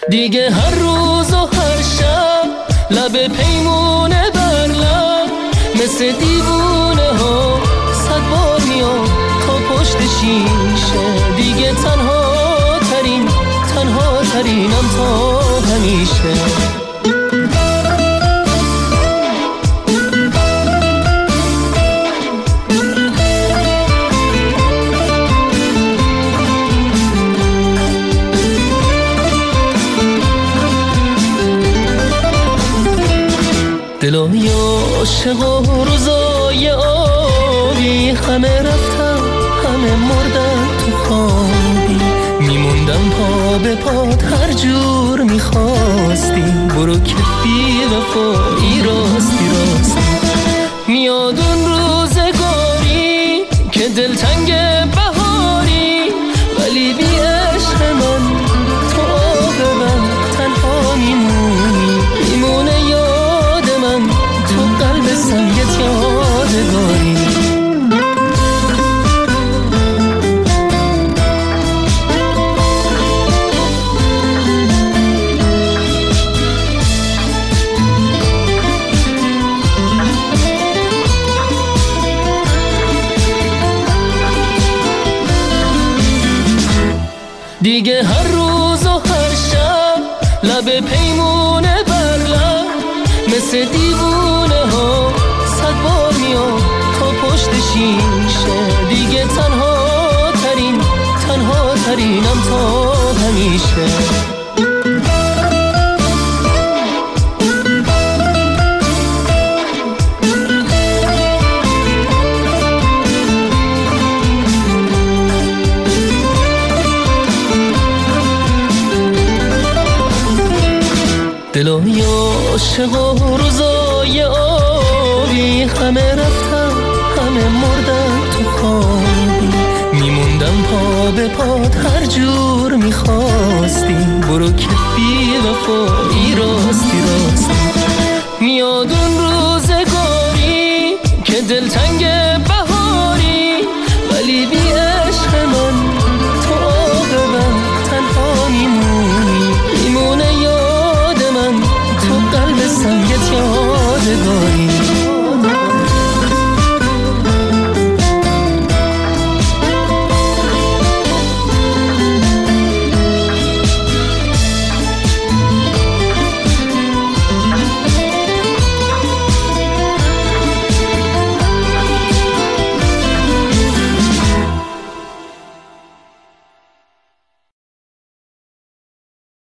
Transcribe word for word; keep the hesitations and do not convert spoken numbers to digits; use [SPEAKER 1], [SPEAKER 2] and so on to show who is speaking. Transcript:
[SPEAKER 1] دیگه هر روز و هر شب لب پیمونه بر لب مثل دیوونه ها صد بار میام تا پشت شیشه. دیگه تنها ترین تنها ترینم تا همیشه. دلای عاشق و روزای آبی همه رفتن همه مردن تو خوابی. میموندم پا به پات هر جور میخواستی. برو که بی وفایی راستی راستی. میاد اون روزگاری که دلتنگ بهاری ولی بی عشق من تو آب من تنها میمونی. میمونه یاد من تو قلب سنگت یادگاری. دیگه هر روز و هر شب لب پیمونه بر لب مثل دیوونه ها صد بار میام تا پشت شیشه. دیگه تنها ترین تنها ترینم تا همیشه. دلای عاشق و روزای آبی همه رفتن همه مردن تو خوابی. میموندم پا به پات هر جور میخواستی. برو که بی وفا